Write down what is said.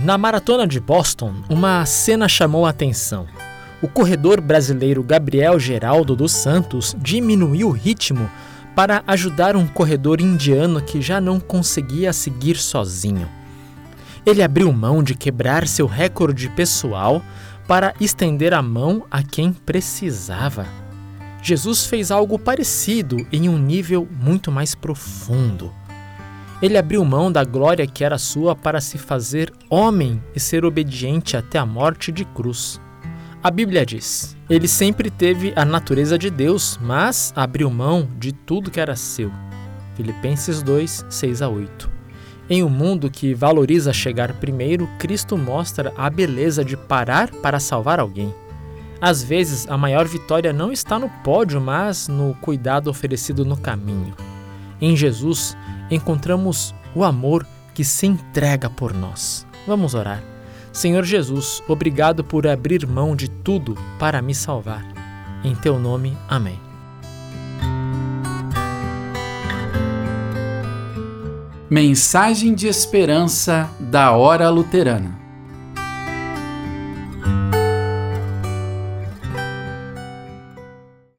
Na maratona de Boston, uma cena chamou a atenção. O corredor brasileiro Gabriel Geraldo dos Santos diminuiu o ritmo para ajudar um corredor indiano que já não conseguia seguir sozinho. Ele abriu mão de quebrar seu recorde pessoal para estender a mão a quem precisava. Jesus fez algo parecido em um nível muito mais profundo. Ele abriu mão da glória que era sua para se fazer homem e ser obediente até a morte de cruz. A Bíblia diz: ele sempre teve a natureza de Deus, mas abriu mão de tudo que era seu. Filipenses 2, 6-8. Em um mundo que valoriza chegar primeiro, Cristo mostra a beleza de parar para salvar alguém. Às vezes, a maior vitória não está no pódio, mas no cuidado oferecido no caminho. Em Jesus, encontramos o amor que se entrega por nós. Vamos orar. Senhor Jesus, obrigado por abrir mão de tudo para me salvar. Em teu nome, amém. Mensagem de esperança da Hora Luterana.